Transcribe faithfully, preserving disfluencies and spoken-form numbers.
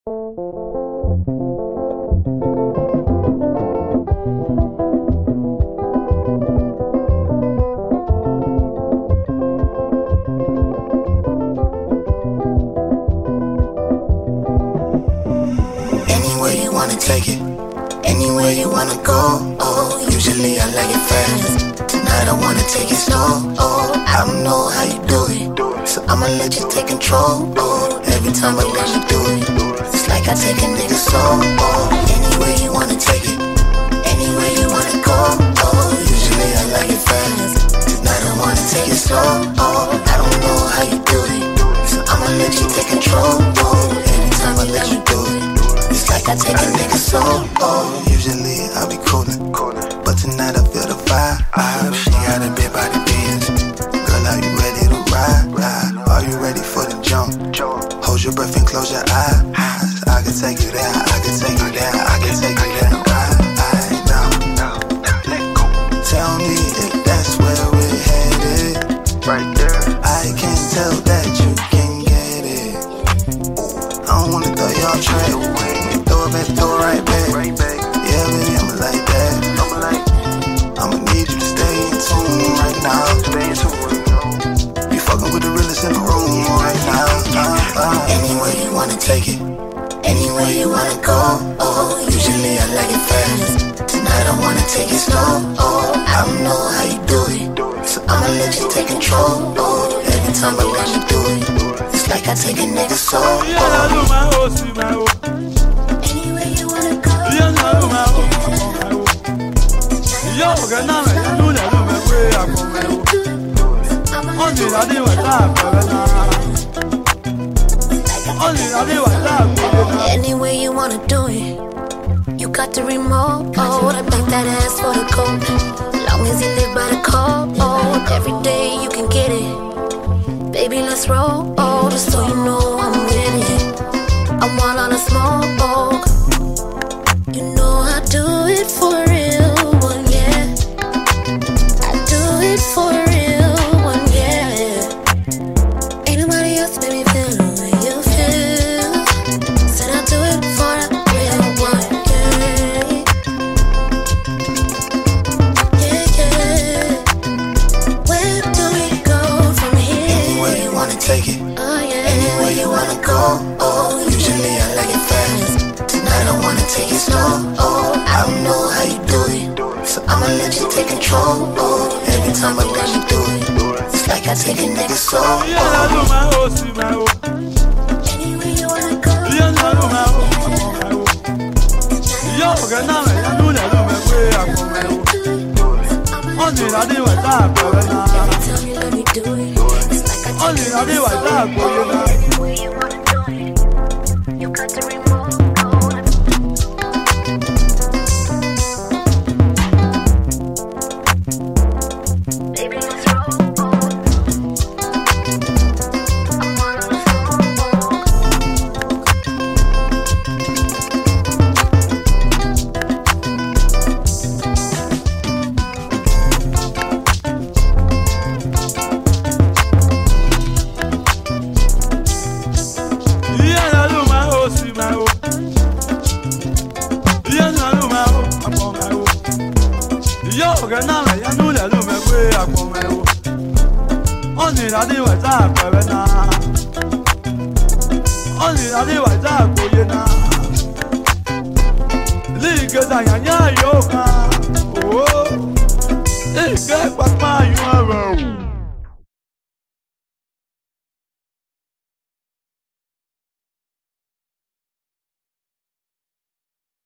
Anywhere you wanna take it, anywhere you wanna go. Oh, usually I like it fast. Tonight I wanna take it slow. Oh, I don't know how you do it, so I'ma let you take control. Oh, every time I let you do it, it's like I take a nigga's soul. Oh, anywhere you wanna take it, anywhere you wanna go. Oh, usually I like it fast. Tonight I wanna take it slow. Oh, I don't know how you do it, so I'ma let you take control. Oh, every time I let you do it, it's like I take a nigga's soul. Oh, usually I be coolin', but tonight I feel the vibe. She got a big body biz. Girl, are you ready to ride? ride? Are you ready for the jump? Hold your breath and close your eyes. I can take you there, I can take you there, I can take you there. Right, right now. Tell me if that's where we're headed. Right there. I can tell that you can get it. I don't wanna throw you off track. Throw it back, throw it right back. Yeah, baby, I'ma like that. I'ma need you to stay in tune right now. You fucking with the realest in the room right now. Uh, uh. Anywhere you wanna take it, anywhere you wanna go. Oh, usually I like it fast. Tonight I wanna take it slow. Oh, I don't know how you do it, so I'ma let you take control. Oh, every time I let you do it, it's like I take a nigga's soul. Oh. Anywhere you wanna go. Yo, get down, I do that, do my way, I go my way. Only I do what I Only I do what I Anywhere you wanna do it, you got the remote. Oh, I back that ass for the cold. Long as you live by the code. Oh, every day you can get it. Baby, let's roll. Oh, just so you know I'm with it. I'm one on a smoke. You know I do it for real. For real one, yeah. Ain't nobody else made me feel the way you feel. Said I'll do it for a real one, yeah. Yeah, yeah. Where do we go from here? Anywhere you wanna take it, oh yeah. Anywhere you wanna go, oh. Usually I like it fast. Tonight I wanna take it slow, oh. I don't know how you do it, so I'ma let you take control, oh. Every time I let you do it, it's like I take a nigga's soul. Oh. Anywhere you wanna go. Yo, get down, I do that, do my way, I go my way. Only I do what I go every time you let me do it, it's like I take Only I do what I go. Anywhere you wanna do it, you got the remote. Only I do what I go now. Only I do what I go now. Liga da Yanya Yoga. Oh, it's got what my you are.